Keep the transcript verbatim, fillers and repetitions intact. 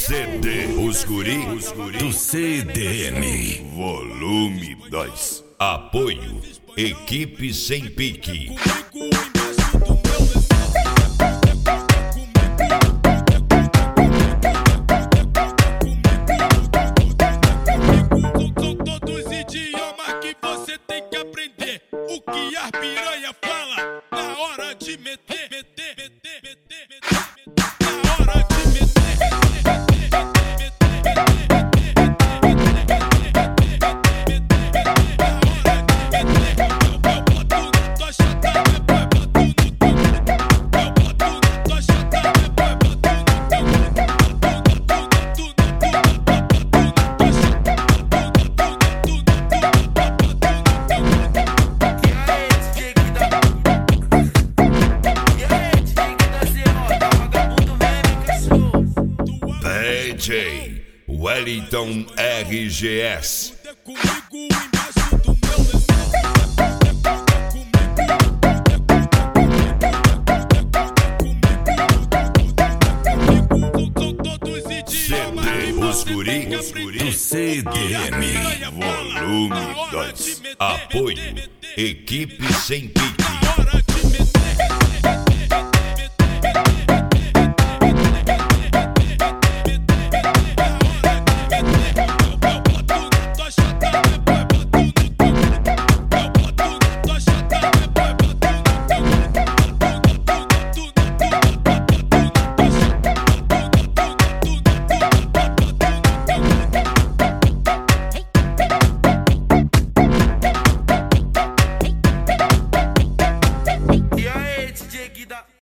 C D Os Guri do C D M Volume dois. Apoio Equipe Sem Pique. Todos idiomas que você tem que aprender. O que a piranha fala na hora de meter, meter, meter, meter, meter, na hora de meter. D J Wellington R G S. C D Os Guri do C D M Volume dois. Apoio Equipe Sem Pique.